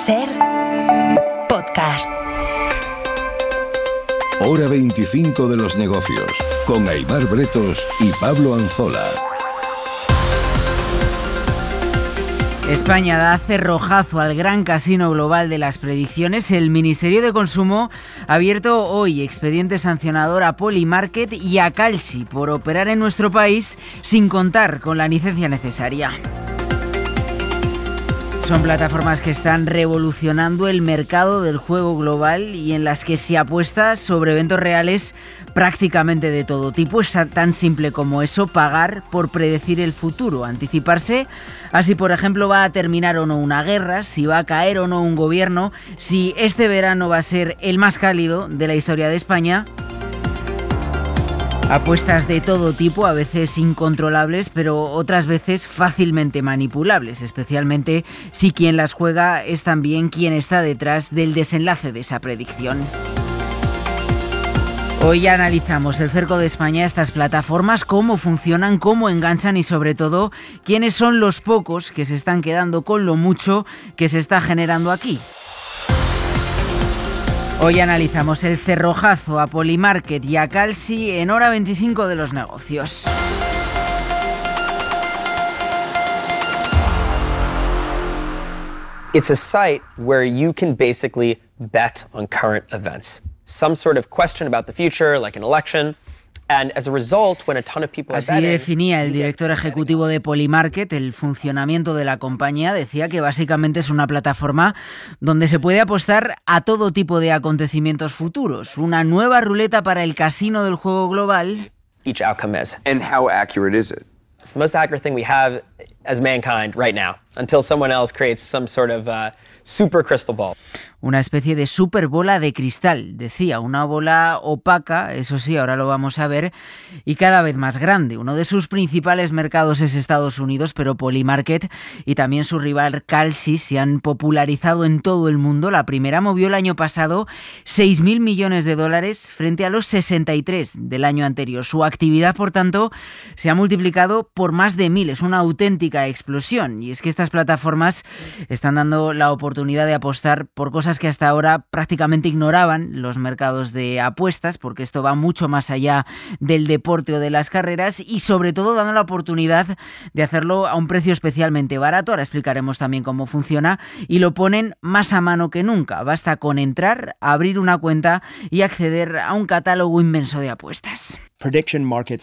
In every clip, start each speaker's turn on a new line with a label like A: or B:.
A: SER Podcast.
B: Hora 25 de los negocios, con Aimar Bretos y Pablo Anzola.
C: España da cerrojazo al gran casino global de las predicciones. El Ministerio de Consumo ha abierto hoy expediente sancionador a Polymarket y a Kalshi por operar en nuestro país sin contar con la licencia necesaria. Son plataformas que están revolucionando el mercado del juego global y en las que se apuesta sobre eventos reales prácticamente de todo tipo. Es tan simple como eso, pagar por predecir el futuro, anticiparse a si, por ejemplo, va a terminar o no una guerra, si va a caer o no un gobierno, si este verano va a ser el más cálido de la historia de España. Apuestas de todo tipo, a veces incontrolables, pero otras veces fácilmente manipulables, especialmente si quien las juega es también quien está detrás del desenlace de esa predicción. Hoy analizamos el cerco de España a estas plataformas, cómo funcionan, cómo enganchan y sobre todo quiénes son los pocos que se están quedando con lo mucho que se está generando aquí. Hoy analizamos el cerrojazo a Polymarket y a Kalshi en Hora 25 de los negocios.
D: It's a site where you can basically bet on current events. Some sort of question about the future, like an election. And as a result, when a ton of people are
C: Así
D: betting,
C: definía el director ejecutivo de Polymarket el funcionamiento de la compañía. Decía que básicamente es una plataforma donde se puede apostar a todo tipo de acontecimientos futuros. Una nueva ruleta para el casino del juego global.
D: each outcome is.
E: And how accurate is it?
D: It's the most accurate thing we have as mankind right now, until someone else creates some sort of super crystal ball.
C: Una especie de super bola de cristal, decía, una bola opaca, eso sí, ahora lo vamos a ver, y cada vez más grande. Uno de sus principales mercados es Estados Unidos, pero Polymarket y también su rival Kalshi se han popularizado en todo el mundo. La primera movió el año pasado 6.000 millones de dólares frente a los 63 del año anterior. Su actividad, por tanto, se ha multiplicado por más de 1.000. Es una auténtica explosión. Y es que estas plataformas están dando la oportunidad de apostar por cosas que hasta ahora prácticamente ignoraban los mercados de apuestas, porque esto va mucho más allá del deporte o de las carreras y sobre todo dando la oportunidad de hacerlo a un precio especialmente barato. Ahora explicaremos también cómo funciona y lo ponen más a mano que nunca. Basta con entrar, abrir una cuenta y acceder a un catálogo inmenso de apuestas.
F: Prediction markets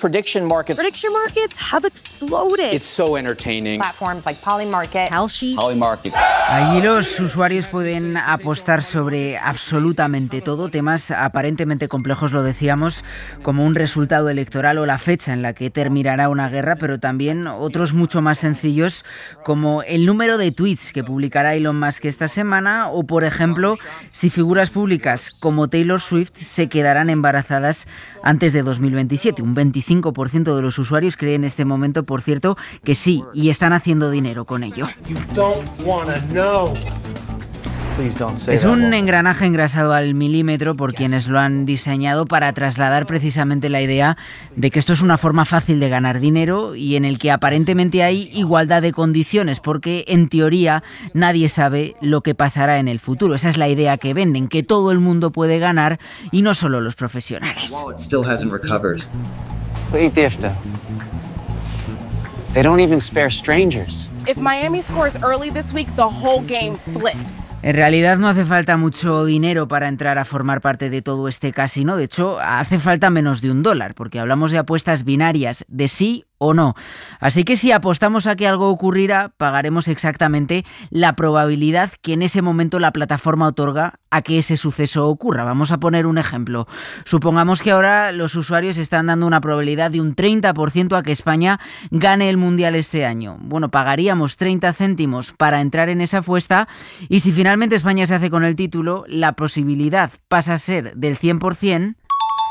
G: have exploded.
E: It's so entertaining.
G: Platforms like Polymarket, Kalshi.
E: Polymarket.
C: Allí los usuarios pueden apostar sobre absolutamente todo, temas aparentemente complejos, lo decíamos, como un resultado electoral o la fecha en la que terminará una guerra, pero también otros mucho más sencillos, como el número de tweets que publicará Elon Musk esta semana o, por ejemplo, si figuras públicas como Taylor Swift se quedarán embarazadas antes de 2027. Un 25% de los usuarios cree en este momento, por cierto, que sí, y están haciendo dinero con ello. Es un engranaje engrasado al milímetro por quienes lo han diseñado para trasladar precisamente la idea de que esto es una forma fácil de ganar dinero y en el que aparentemente hay igualdad de condiciones, porque en teoría nadie sabe lo que pasará en el futuro. Esa es la idea que venden, que todo el mundo puede ganar y no solo los profesionales.
H: They don't even spare strangers.
G: If Miami scores early this week, the whole game flips.
C: En realidad no hace falta mucho dinero para entrar a formar parte de todo este casino. De hecho, hace falta menos de $1, porque hablamos de apuestas binarias de sí o no. Así que si apostamos a que algo ocurrirá, pagaremos exactamente la probabilidad que en ese momento la plataforma otorga a que ese suceso ocurra. Vamos a poner un ejemplo. Supongamos que ahora los usuarios están dando una probabilidad de un 30% a que España gane el Mundial este año. Bueno, pagaríamos 30 céntimos para entrar en esa apuesta y si finalmente España se hace con el título, la posibilidad pasa a ser del 100%.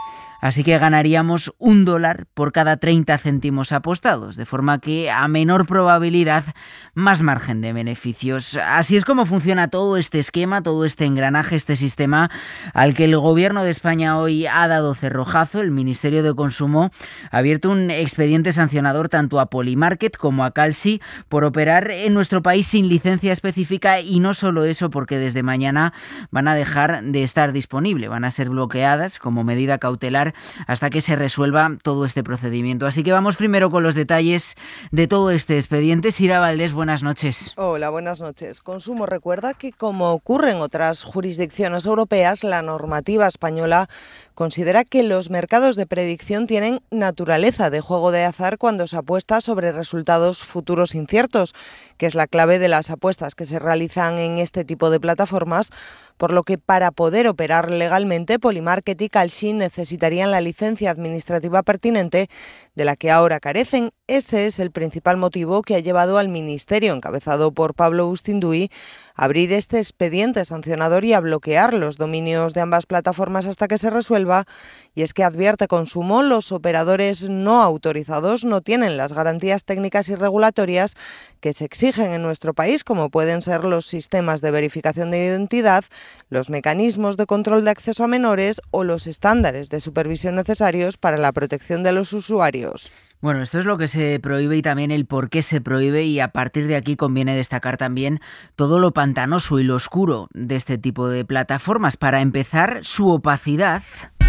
C: Así que ganaríamos $1 por cada 30 céntimos apostados, de forma que a menor probabilidad, más margen de beneficios. Así es como funciona todo este esquema, todo este engranaje, este sistema al que el Gobierno de España hoy ha dado cerrojazo. El Ministerio de Consumo ha abierto un expediente sancionador tanto a Polymarket como a Kalshi por operar en nuestro país sin licencia específica, y no solo eso, porque desde mañana van a dejar de estar disponibles, van a ser bloqueadas como medida cautelar hasta que se resuelva todo este procedimiento. Así que vamos primero con los detalles de todo este expediente. Sira Valdés, buenas noches.
F: Hola, buenas noches. Consumo recuerda que, como ocurre en otras jurisdicciones europeas, la normativa española considera que los mercados de predicción tienen naturaleza de juego de azar cuando se apuesta sobre resultados futuros inciertos, que es la clave de las apuestas que se realizan en este tipo de plataformas, por lo que para poder operar legalmente, Polymarket y Kalshi necesitarían la licencia administrativa pertinente, de la que ahora carecen. Ese es el principal motivo que ha llevado al Ministerio, encabezado por Pablo Bustinduy, a abrir este expediente sancionador y a bloquear los dominios de ambas plataformas hasta que se resuelva. Y es que, advierte Consumo, los operadores no autorizados no tienen las garantías técnicas y regulatorias que se exigen en nuestro país, como pueden ser los sistemas de verificación de identidad, los mecanismos de control de acceso a menores o los estándares de supervisión necesarios para la protección de los usuarios.
C: Bueno, esto es lo que se prohíbe y también el por qué se prohíbe, y a partir de aquí conviene destacar también todo lo pantanoso y lo oscuro de este tipo de plataformas. Para empezar, su opacidad.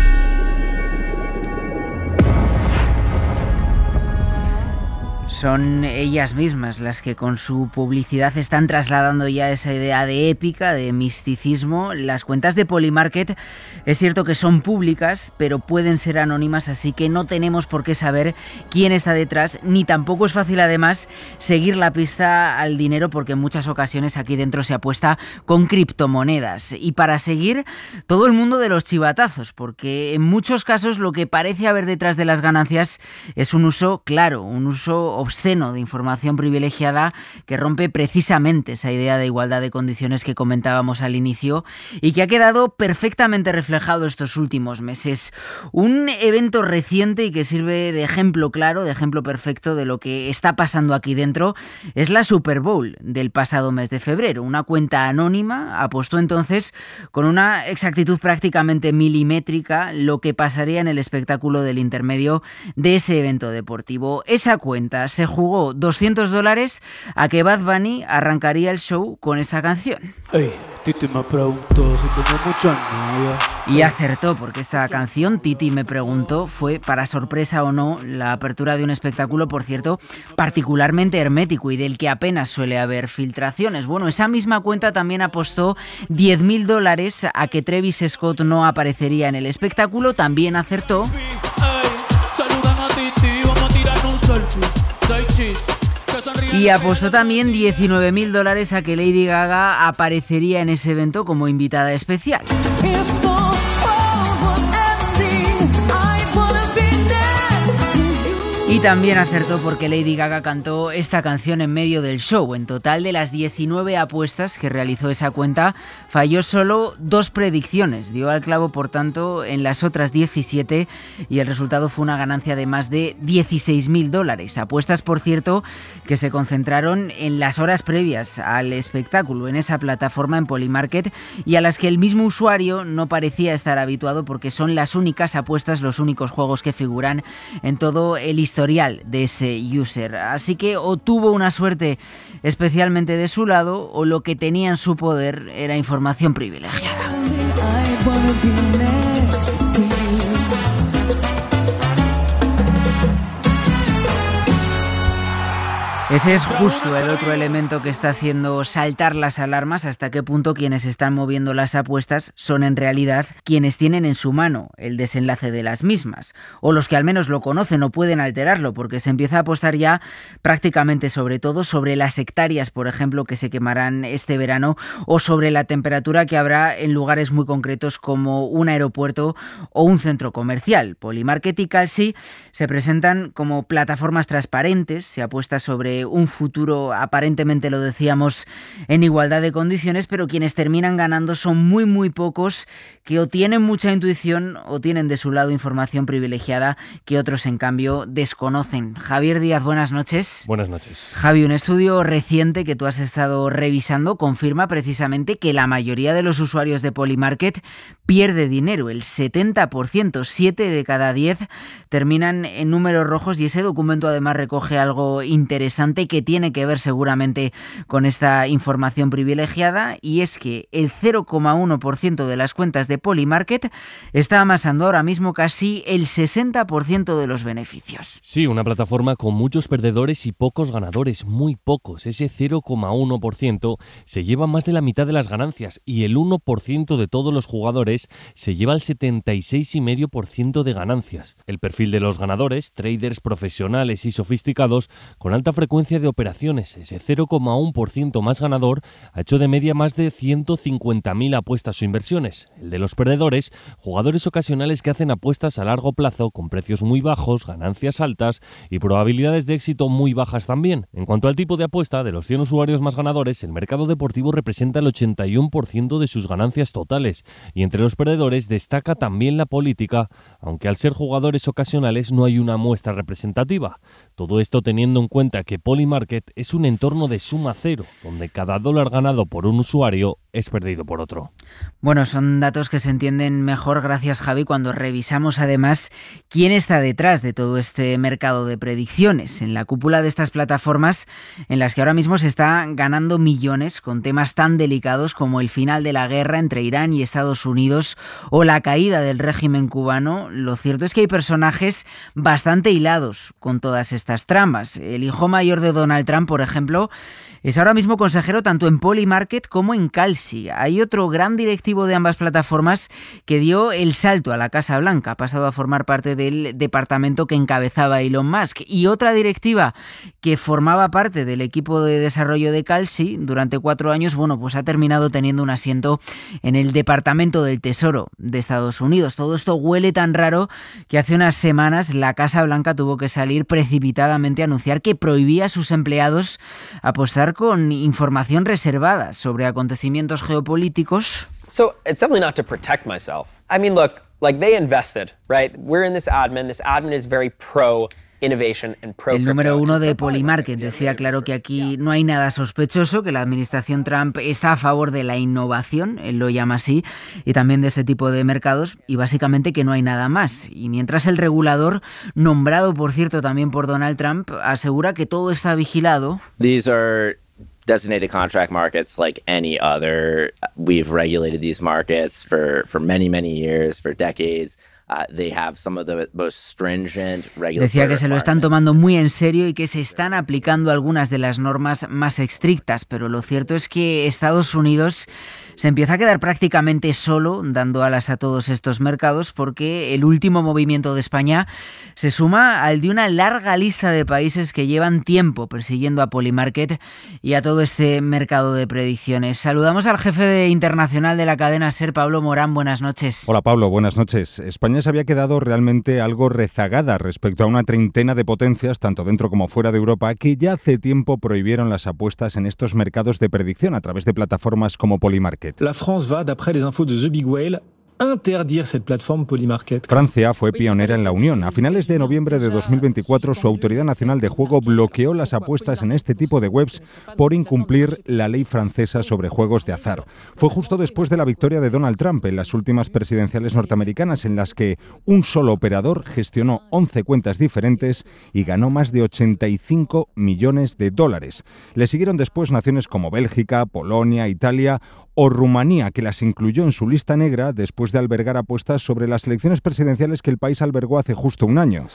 C: Son ellas mismas las que con su publicidad están trasladando ya esa idea de épica, de misticismo. Las cuentas de Polymarket es cierto que son públicas, pero pueden ser anónimas, así que no tenemos por qué saber quién está detrás, ni tampoco es fácil además seguir la pista al dinero, porque en muchas ocasiones aquí dentro se apuesta con criptomonedas. Y para seguir, todo el mundo de los chivatazos, porque en muchos casos lo que parece haber detrás de las ganancias es un uso claro, un uso obsceno de información privilegiada que rompe precisamente esa idea de igualdad de condiciones que comentábamos al inicio y que ha quedado perfectamente reflejado estos últimos meses. Un evento reciente y que sirve de ejemplo claro, de ejemplo perfecto de lo que está pasando aquí dentro, es la Super Bowl del pasado mes de febrero. Una cuenta anónima apostó entonces con una exactitud prácticamente milimétrica lo que pasaría en el espectáculo del intermedio de ese evento deportivo. Esa cuenta se jugó $200 a que Bad Bunny arrancaría el show con esta canción.
I: Ey, Titi me preguntó si tengo mucha novia.
C: Y acertó, porque esta canción, Titi me preguntó, fue, para sorpresa o no, la apertura de un espectáculo, por cierto, particularmente hermético y del que apenas suele haber filtraciones. Bueno, esa misma cuenta también apostó $10.000 a que Travis Scott no aparecería en el espectáculo. También acertó. Y apostó también $19.000 a que Lady Gaga aparecería en ese evento como invitada especial. Y también acertó porque Lady Gaga cantó esta canción en medio del show. En total, de las 19 apuestas que realizó esa cuenta, falló solo 2 predicciones. Dio al clavo, por tanto, en las otras 17 y el resultado fue una ganancia de más de $16.000. Apuestas, por cierto, que se concentraron en las horas previas al espectáculo, en esa plataforma, en Polymarket, y a las que el mismo usuario no parecía estar habituado, porque son las únicas apuestas, los únicos juegos que figuran en todo el historial de ese user. Así que o tuvo una suerte especialmente de su lado, o lo que tenía en su poder era información privilegiada. Ese es justo el otro elemento que está haciendo saltar las alarmas: hasta qué punto quienes están moviendo las apuestas son en realidad quienes tienen en su mano el desenlace de las mismas, o los que al menos lo conocen o pueden alterarlo, porque se empieza a apostar ya prácticamente sobre todo sobre las hectáreas, por ejemplo, que se quemarán este verano, o sobre la temperatura que habrá en lugares muy concretos como un aeropuerto o un centro comercial. Polymarket y Kalshi se presentan como plataformas transparentes, se apuesta sobre ante un futuro, aparentemente lo decíamos, en igualdad de condiciones, pero quienes terminan ganando son muy, muy pocos, que o tienen mucha intuición o tienen de su lado información privilegiada que otros, en cambio, desconocen. Javier Díaz, buenas noches.
J: Buenas noches.
C: Javi, un estudio reciente que tú has estado revisando confirma precisamente que la mayoría de los usuarios de Polymarket pierde dinero. El 70%, 7 de cada 10 terminan en números rojos, y ese documento además recoge algo interesante que tiene que ver seguramente con esta información privilegiada, y es que el 0,1% de las cuentas de Polymarket está amasando ahora mismo casi el 60% de los beneficios.
J: Sí, una plataforma con muchos perdedores y pocos ganadores, muy pocos. Ese 0,1% se lleva más de la mitad de las ganancias, y el 1% de todos los jugadores se lleva el 76,5% de ganancias. El perfil de los ganadores, traders profesionales y sofisticados con alta frecuencia de operaciones. Ese 0,1% más ganador ha hecho de media más de 150.000 apuestas o inversiones. El de los perdedores, jugadores ocasionales que hacen apuestas a largo plazo con precios muy bajos, ganancias altas y probabilidades de éxito muy bajas también. En cuanto al tipo de apuesta, de los 100 usuarios más ganadores, el mercado deportivo representa el 81% de sus ganancias totales, y entre los perdedores destaca también la política, aunque al ser jugadores ocasionales no hay una muestra representativa. Todo esto teniendo en cuenta que Polymarket es un entorno de suma cero, donde cada dólar ganado por un usuario es perdido por otro.
C: Bueno, son datos que se entienden mejor, gracias Javi, cuando revisamos además quién está detrás de todo este mercado de predicciones. En la cúpula de estas plataformas, en las que ahora mismo se está ganando millones con temas tan delicados como el final de la guerra entre Irán y Estados Unidos o la caída del régimen cubano, lo cierto es que hay personajes bastante hilados con todas estas tramas. El hijo mayor de Donald Trump, por ejemplo, es ahora mismo consejero tanto en Polymarket como en Kalshi. Hay otro gran directivo de ambas plataformas que dio el salto a la Casa Blanca, ha pasado a formar parte del departamento que encabezaba Elon Musk, y otra directiva que formaba parte del equipo de desarrollo de Kalshi durante 4 años, bueno, pues ha terminado teniendo un asiento en el Departamento del Tesoro de Estados Unidos. Todo esto huele tan raro que hace unas semanas la Casa Blanca tuvo que salir precipitadamente a anunciar que prohibía a sus empleados apostar con información reservada sobre acontecimientos geopolíticos.
D: So it's definitely not to protect myself. I mean, look, like they invested, right? We're in this admin. This admin is very pro innovation and pro.
C: El número 1 de Polymarket decía claro que aquí no hay nada sospechoso, que la administración Trump está a favor de la innovación, él lo llama así, y también de este tipo de mercados, y básicamente que no hay nada más. Y mientras el regulador, nombrado por cierto también por Donald Trump, asegura que todo está vigilado.
K: These are designated contract markets like any other. We've regulated these markets for many years, for decades. They have some of the most stringent regulatory.
C: Decía que se lo están tomando muy en serio y que se están aplicando algunas de las normas más estrictas, pero lo cierto es que Estados Unidos se empieza a quedar prácticamente solo dando alas a todos estos mercados, porque el último movimiento de España se suma al de una larga lista de países que llevan tiempo persiguiendo a Polymarket y a todo este mercado de predicciones. Saludamos al jefe internacional de la cadena SER, Pablo Morán. Buenas noches.
L: Hola Pablo, buenas noches. España se había quedado realmente algo rezagada respecto a una treintena de potencias, tanto dentro como fuera de Europa, que ya hace tiempo prohibieron las apuestas en estos mercados de predicción a través de plataformas como Polymarket.
I: La France va, d'après les infos de The Big Whale, interdire cette plateforme Polymarket.
L: Francia fue pionera en la Unión. A finales de noviembre de 2024, su Autoridad Nacional de Juego bloqueó las apuestas en este tipo de webs por incumplir la ley francesa sobre juegos de azar. Fue justo después de la victoria de Donald Trump en las últimas presidenciales norteamericanas, en las que un solo operador gestionó 11 cuentas diferentes y ganó más de 85 millones de dólares. Le siguieron después naciones como Bélgica, Polonia, Italia o Rumanía, que las incluyó en su lista negra después de albergar apuestas sobre las elecciones presidenciales que el país albergó hace justo un año.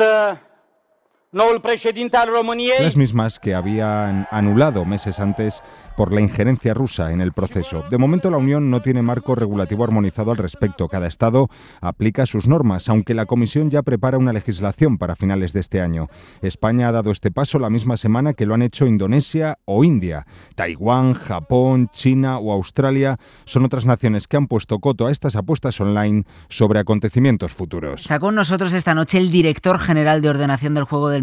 L: Las mismas que habían anulado meses antes por la injerencia rusa en el proceso. De momento la Unión no tiene marco regulativo armonizado al respecto. Cada Estado aplica sus normas, aunque la Comisión ya prepara una legislación para finales de este año. España ha dado este paso la misma semana que lo han hecho Indonesia o India. Taiwán, Japón, China o Australia son otras naciones que han puesto coto a estas apuestas online sobre acontecimientos futuros.
C: Está con nosotros esta noche el director general de ordenación del juego del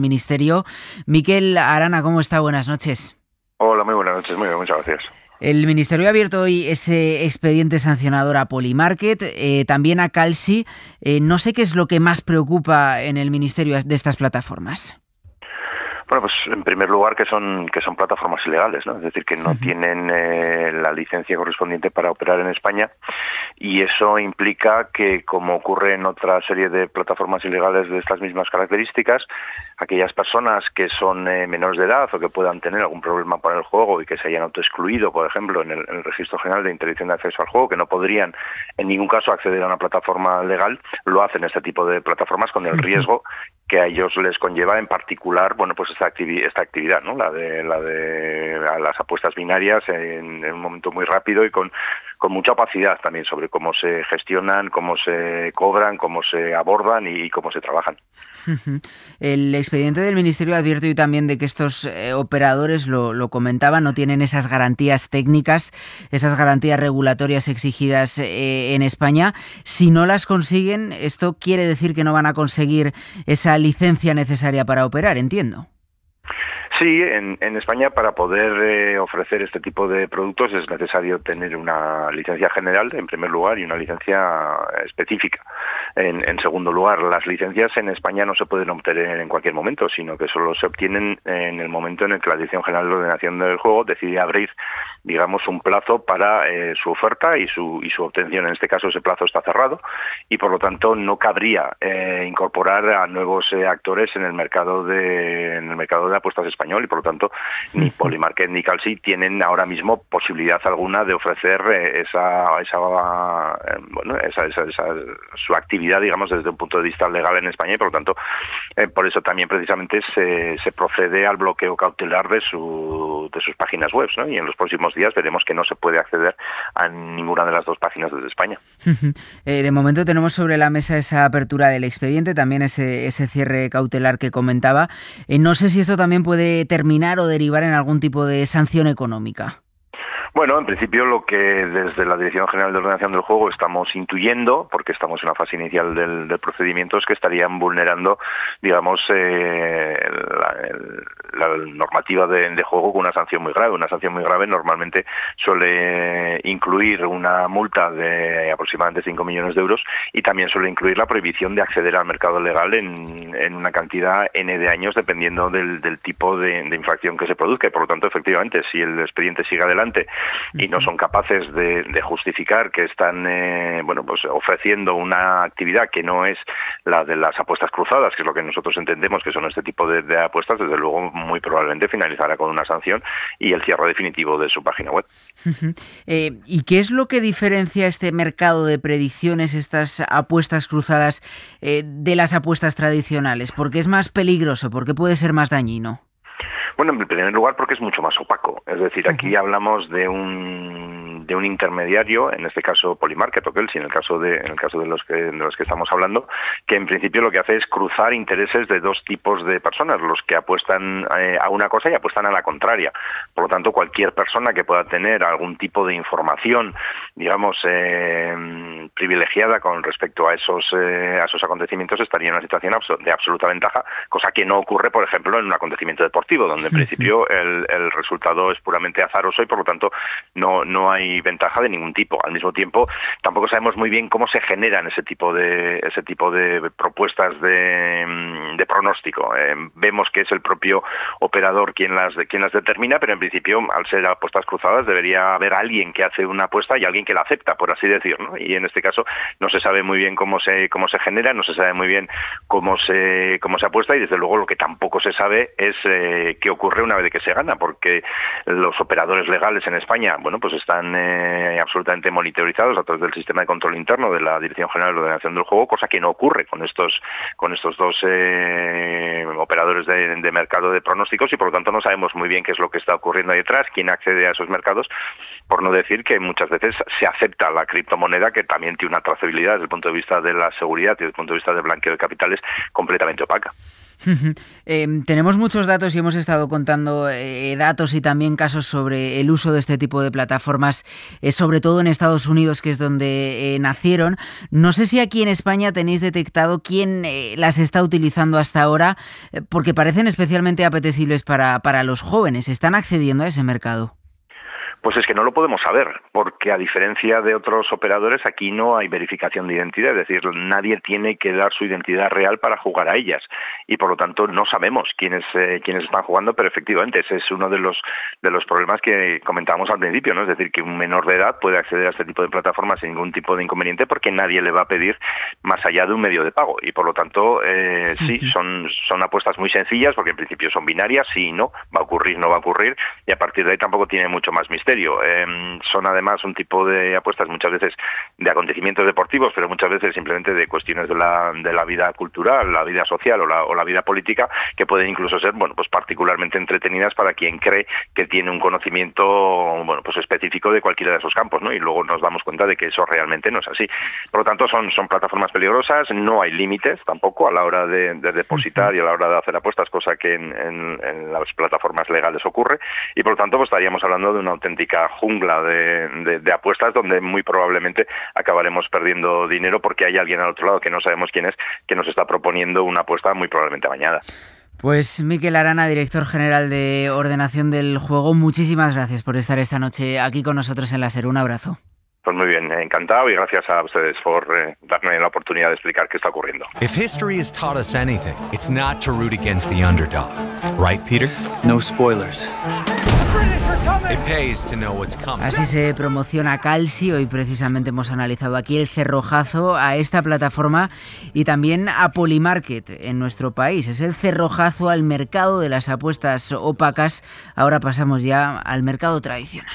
C: Ministerio. Miquel Arana, ¿cómo está? Buenas noches.
M: Hola, muy buenas noches. Muy bien, muchas gracias.
C: El Ministerio ha abierto hoy ese expediente sancionador a Polymarket, también a Kalshi. No sé qué es lo que más preocupa en el Ministerio de estas plataformas.
M: Bueno, pues en primer lugar que son plataformas ilegales, ¿no? Es decir, que no tienen la licencia correspondiente para operar en España, y eso implica que, como ocurre en otra serie de plataformas ilegales de estas mismas características, aquellas personas que son menores de edad o que puedan tener algún problema con el juego y que se hayan autoexcluido, por ejemplo, en el Registro General de Interdicción de Acceso al Juego, que no podrían en ningún caso acceder a una plataforma legal, lo hacen este tipo de plataformas con el riesgo que a ellos les conlleva, en particular, bueno, pues esta actividad, ¿no? La de las apuestas binarias en un momento muy rápido y con mucha opacidad también sobre cómo se gestionan, cómo se cobran, cómo se abordan y cómo se trabajan.
C: El expediente del Ministerio advierte hoy también de que estos operadores, lo comentaban, no tienen esas garantías técnicas, esas garantías regulatorias exigidas en España. Si no las consiguen, esto quiere decir que no van a conseguir esa licencia necesaria para operar, entiendo.
M: Sí, en España, para poder ofrecer este tipo de productos es necesario tener una licencia general, en primer lugar, y una licencia específica. En segundo lugar, las licencias en España no se pueden obtener en cualquier momento, sino que solo se obtienen en el momento en el que la Dirección General de Ordenación del Juego decide abrir, digamos, un plazo para su oferta y su obtención. En este caso, ese plazo está cerrado y, por lo tanto, no cabría incorporar a nuevos actores en el mercado de apuestas español, y por lo tanto ni Polymarket ni Kalshi tienen ahora mismo posibilidad alguna de ofrecer su actividad, digamos, desde un punto de vista legal en España, y por lo tanto por eso también precisamente se procede al bloqueo cautelar de sus páginas web, ¿no? Y en los próximos días veremos que no se puede acceder a ninguna de las dos páginas desde España.
C: De momento tenemos sobre la mesa esa apertura del expediente, también ese cierre cautelar que comentaba. No sé si esto también puede terminar o derivar en algún tipo de sanción económica.
M: Bueno, en principio lo que desde la Dirección General de Ordenación del Juego estamos intuyendo, porque estamos en la fase inicial del procedimiento, es que estarían vulnerando, digamos, la normativa de juego con una sanción muy grave. Una sanción muy grave normalmente suele incluir una multa de aproximadamente 5 millones de euros y también suele incluir la prohibición de acceder al mercado legal en una cantidad N de años, dependiendo del tipo de infracción que se produzca. Y por lo tanto, efectivamente, si el expediente sigue adelante y no son capaces de justificar que están pues ofreciendo una actividad que no es la de las apuestas cruzadas, que es lo que nosotros entendemos que son este tipo de apuestas, desde luego muy probablemente finalizará con una sanción y el cierre definitivo de su página web.
C: ¿Y qué es lo que diferencia este mercado de predicciones, estas apuestas cruzadas, de las apuestas tradicionales? ¿Por qué es más peligroso? ¿Por qué puede ser más dañino?
M: Bueno, en primer lugar porque es mucho más opaco. Es decir, aquí hablamos de un intermediario, en este caso Polymarket o Kalshi, en el caso de los que estamos hablando, que en principio lo que hace es cruzar intereses de dos tipos de personas, los que apuestan a una cosa y apuestan a la contraria. Por lo tanto, cualquier persona que pueda tener algún tipo de información, digamos, privilegiada con respecto a esos acontecimientos, estaría en una situación de absoluta ventaja, cosa que no ocurre, por ejemplo, en un acontecimiento deportivo, donde en principio el resultado es puramente azaroso y por lo tanto no hay ventaja de ningún tipo. Al mismo tiempo, tampoco sabemos muy bien cómo se generan ese tipo de propuestas de pronóstico. Vemos que es el propio operador quien las determina, pero en principio, al ser apuestas cruzadas, debería haber alguien que hace una apuesta y alguien que la acepta, por así decir, ¿no? Y en este caso no se sabe muy bien cómo se genera, no se sabe muy bien cómo se apuesta, y desde luego lo que tampoco se sabe es qué ocurre una vez que se gana, porque los operadores legales en España, bueno, pues están absolutamente monitorizados a través del sistema de control interno de la Dirección General de Ordenación del Juego, cosa que no ocurre con estos dos operadores de mercado de pronósticos, y por lo tanto no sabemos muy bien qué es lo que está ocurriendo ahí detrás, quién accede a esos mercados, por no decir que muchas veces se acepta la criptomoneda, que también tiene una trazabilidad desde el punto de vista de la seguridad y desde el punto de vista del blanqueo de capitales completamente opaca.
C: Tenemos muchos datos y hemos estado contando datos y también casos sobre el uso de este tipo de plataformas, sobre todo en Estados Unidos, que es donde nacieron. No sé si aquí en España tenéis detectado quién las está utilizando hasta ahora, porque parecen especialmente apetecibles para los jóvenes. ¿Están accediendo a ese mercado?
M: Pues es que no lo podemos saber, porque a diferencia de otros operadores, aquí no hay verificación de identidad, es decir, nadie tiene que dar su identidad real para jugar a ellas, y por lo tanto no sabemos quiénes están jugando, pero efectivamente ese es uno de los problemas que comentábamos al principio, ¿no? Es decir, que un menor de edad puede acceder a este tipo de plataformas sin ningún tipo de inconveniente, porque nadie le va a pedir más allá de un medio de pago, y por lo tanto sí, son apuestas muy sencillas, porque en principio son binarias, sí y no, va a ocurrir, no va a ocurrir, y a partir de ahí tampoco tiene mucho más misterio. Son además un tipo de apuestas muchas veces de acontecimientos deportivos, pero muchas veces simplemente de cuestiones de la vida cultural, la vida social o la vida política, que pueden incluso ser, bueno, pues particularmente entretenidas para quien cree que tiene un conocimiento, bueno, pues específico de cualquiera de esos campos, ¿no? Y luego nos damos cuenta de que eso realmente no es así. Por lo tanto, son plataformas peligrosas, no hay límites tampoco a la hora de depositar y a la hora de hacer apuestas, cosa que en las plataformas legales ocurre, y por lo tanto pues estaríamos hablando de una auténtica jungla de apuestas donde muy probablemente acabaremos perdiendo dinero porque hay alguien al otro lado que no sabemos quién es, que nos está proponiendo una apuesta muy probablemente amañada.
C: Pues Mikel Arana, director general de Ordenación del Juego, muchísimas gracias por estar esta noche aquí con nosotros en la SER. Un abrazo.
M: Pues muy bien, encantado, y gracias a ustedes por darme la oportunidad de explicar qué está ocurriendo.
N: If history has taught us anything, it's not to root against the underdog. Right, Peter? No spoilers. It pays to know what's coming.
C: Así se promociona Kalshi. Hoy precisamente hemos analizado aquí el cerrojazo a esta plataforma y también a Polymarket en nuestro país. Es el cerrojazo al mercado de las apuestas opacas. Ahora pasamos ya al mercado tradicional.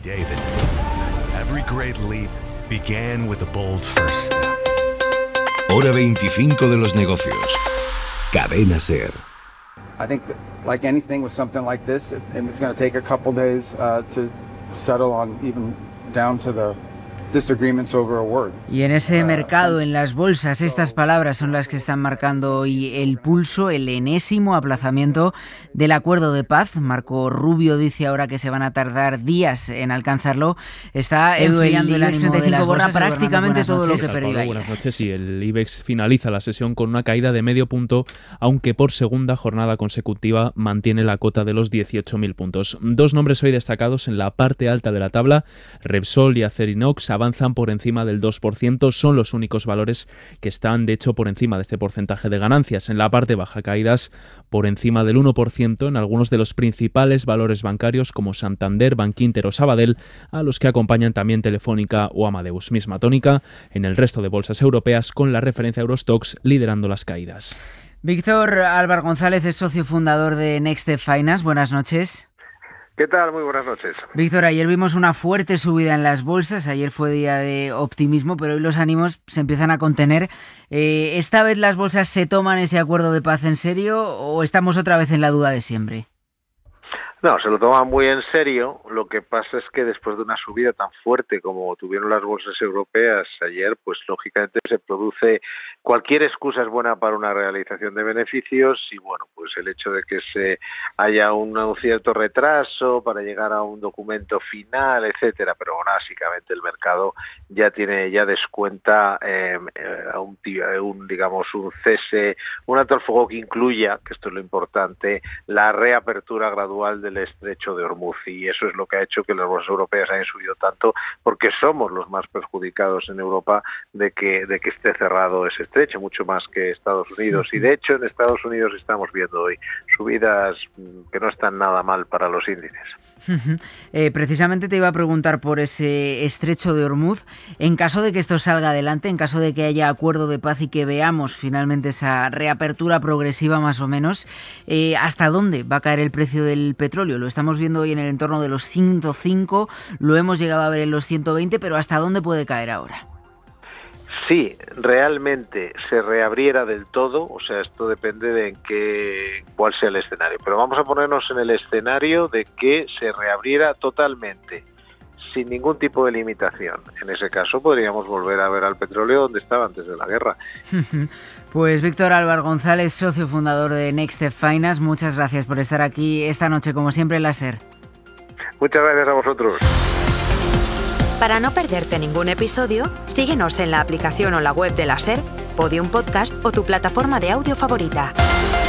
N: Every great leap began with a bold first step.
B: Hora 25 de los negocios. Cadena SER.
O: I think that, like anything with something like this, it's going to take a couple days to settle on, even down to the disagreements over a word.
C: Y en ese mercado, en las bolsas, estas palabras son las que están marcando hoy el pulso, el enésimo aplazamiento del acuerdo de paz. Marco Rubio dice ahora que se van a tardar días en alcanzarlo. Está enfriando el ánimo de las bolsas, prácticamente todo lo que perdió ayer.
P: Buenas noches. Y el IBEX finaliza la sesión con una caída de medio punto, aunque por segunda jornada consecutiva mantiene la cota de los 18.000 puntos. Dos nombres hoy destacados en la parte alta de la tabla: Repsol y Acerinox avanzan por encima del 2%, son los únicos valores que están de hecho por encima de este porcentaje de ganancias. En la parte baja, caídas por encima del 1% en algunos de los principales valores bancarios como Santander, Bankinter o Sabadell, a los que acompañan también Telefónica o Amadeus. Misma tónica en el resto de bolsas europeas, con la referencia Eurostoxx liderando las caídas.
C: Víctor Álvar González es socio fundador de Nextstep Finance. Buenas noches.
Q: ¿Qué tal? Muy buenas noches.
C: Víctor, ayer vimos una fuerte subida en las bolsas, ayer fue día de optimismo, pero hoy los ánimos se empiezan a contener. ¿Esta vez las bolsas se toman ese acuerdo de paz en serio o estamos otra vez en la duda de siempre?
Q: No, se lo toman muy en serio. Lo que pasa es que después de una subida tan fuerte como tuvieron las bolsas europeas ayer, pues lógicamente se produce cualquier excusa es buena para una realización de beneficios y bueno, pues el hecho de que se haya un cierto retraso para llegar a un documento final, etcétera, pero bueno, básicamente el mercado ya descuenta un cese, un alto al fuego que incluya, que esto es lo importante, la reapertura gradual del estrecho de Hormuz, y eso es lo que ha hecho que las bolsas europeas hayan subido tanto, porque somos los más perjudicados en Europa de que esté cerrado ese estrecho, mucho más que Estados Unidos, y de hecho en Estados Unidos estamos viendo hoy subidas que no están nada mal para los índices.
C: Precisamente te iba a preguntar por ese estrecho de Hormuz. En caso de que esto salga adelante, en caso de que haya acuerdo de paz y que veamos finalmente esa reapertura progresiva más o menos, ¿hasta dónde va a caer el precio del petróleo? Lo estamos viendo hoy en el entorno de los 105, lo hemos llegado a ver en los 120, pero ¿hasta dónde puede caer ahora?
Q: Si realmente se reabriera del todo, o sea, esto depende de cuál sea el escenario, pero vamos a ponernos en el escenario de que se reabriera totalmente. sin ningún tipo de limitación. En ese caso podríamos volver a ver al petróleo donde estaba antes de la guerra.
C: Pues Víctor Álvar González, socio fundador de Next Step Finance, muchas gracias por estar aquí esta noche, como siempre, en la SER.
Q: Muchas gracias a vosotros.
A: Para no perderte ningún episodio, síguenos en la aplicación o la web de la SER, Podium Podcast o tu plataforma de audio favorita.